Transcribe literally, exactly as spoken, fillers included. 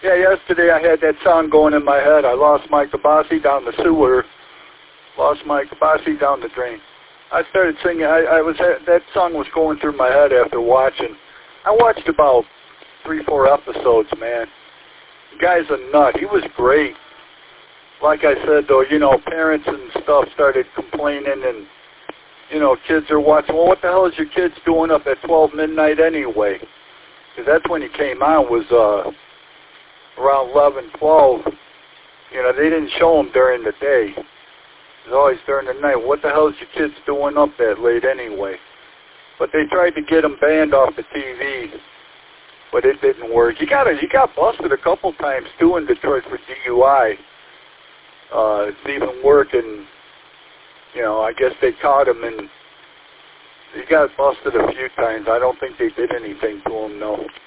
Yeah, yesterday I had that song going in my head. I lost my Kabasi down the sewer. Lost my Kabasi down the drain. I started singing. I, I was that song was going through my head after watching. I watched about three, four episodes, man. The guy's a nut. He was great. Like I said, though, you know, parents and stuff started complaining, and, you know, kids are watching. Well, what the hell is your kids doing up at twelve midnight anyway? Because that's when he came on, was uh, around eleven, twelve. You know, they didn't show him during the day. It was always during the night. What the hell is your kids doing up that late anyway? But they tried to get him banned off the T V, but it didn't work. He got a, he got busted a couple times, too, in Detroit for D U I. Uh, it's even working, you know, I guess they caught him, and he got busted a few times. I don't think they did anything to him, no.